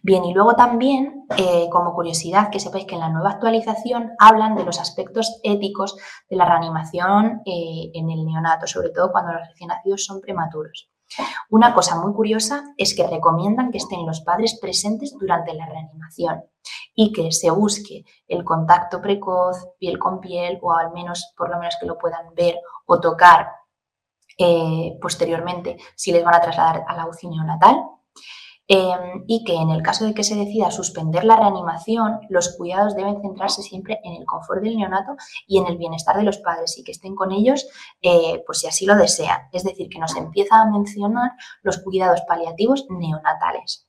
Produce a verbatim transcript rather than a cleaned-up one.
Bien, y luego también, eh, como curiosidad, que sepáis que en la nueva actualización hablan de los aspectos éticos de la reanimación eh, en el neonato, sobre todo cuando los recién nacidos son prematuros. Una cosa muy curiosa es que recomiendan que estén los padres presentes durante la reanimación y que se busque el contacto precoz, piel con piel, o al menos, por lo menos que lo puedan ver o tocar eh, posteriormente si les van a trasladar a la U C I neonatal. Eh, y que en el caso de que se decida suspender la reanimación, los cuidados deben centrarse siempre en el confort del neonato y en el bienestar de los padres y que estén con ellos eh, pues si así lo desean. Es decir, que nos empieza a mencionar los cuidados paliativos neonatales.